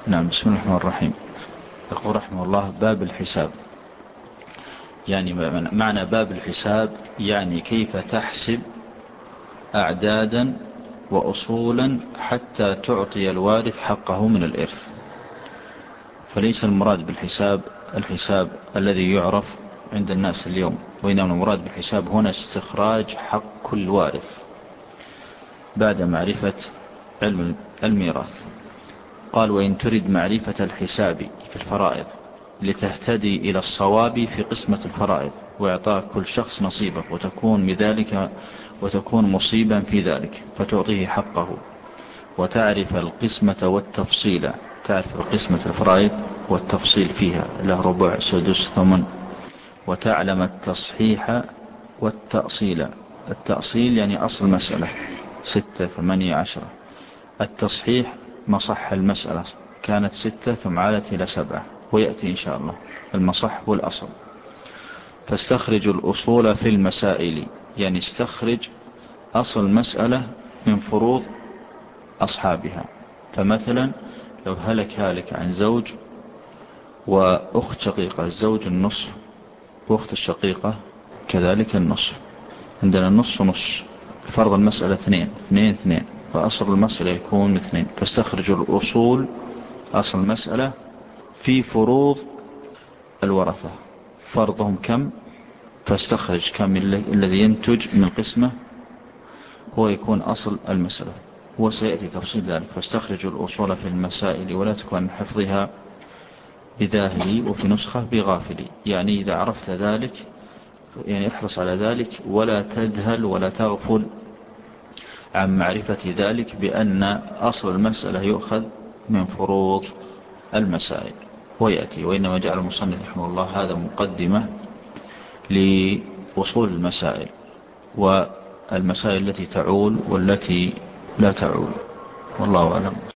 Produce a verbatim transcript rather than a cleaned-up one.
نعم. بسم الله الرحمن الرحيم. يقول رحمه الله: باب الحساب. يعني معنى باب الحساب يعني كيف تحسب أعدادا وأصولا حتى تعطي الوارث حقه من الإرث. فليس المراد بالحساب الحساب الذي يعرف عند الناس اليوم، وإنما المراد بالحساب هنا استخراج حق كل وارث بعد معرفة علم الميراث. قال: وإن تريد معرفة الحساب في الفرائض لتهتدي إلى الصواب في قسمة الفرائض وإعطاء كل شخص نصيبه، وتكون بذلك وتكون مصيبا في ذلك فتعطيه حقه، وتعرف القسمة والتفصيل. تعرف القسمة الفرائض والتفصيل فيها، له ربع سدس ثمن. وتعلم التصحيح والتأصيل. التأصيل يعني أصل مسألة ستة ثمانية عشرة. التصحيح مصح المسألة كانت ستة ثم عادت إلى سبعة، ويأتي إن شاء الله المصح والأصل. فاستخرج الأصول في المسائل، يعني استخرج أصل مسألة من فروض أصحابها. فمثلا لو هلك هالك عن زوج وأخت شقيقة، الزوج النصف وأخت الشقيقة كذلك النصف، عندنا النصف ونصف. فرض المسألة اثنين اثنين اثنين، فأصل المسألة يكون اثنين. فاستخرج الأصول أصل المسألة في فروض الورثة، فرضهم كم، فاستخرج كم الذي ينتج من القسمة هو يكون أصل المسألة، وسيأتي تفصيل ذلك. فاستخرج الأصول في المسائل ولا تكون حفظها بذاهلي، وفي نسخة بغافلي. يعني إذا عرفت ذلك يعني احرص على ذلك، ولا تذهل ولا تغفل عن معرفة ذلك، بأن أصل المسألة يؤخذ من فروض المسائل ويأتي. وإنما جعل المصنف رحمه الله هذا مقدمة لوصول المسائل والمسائل التي تعول والتي لا تعول، والله أعلم.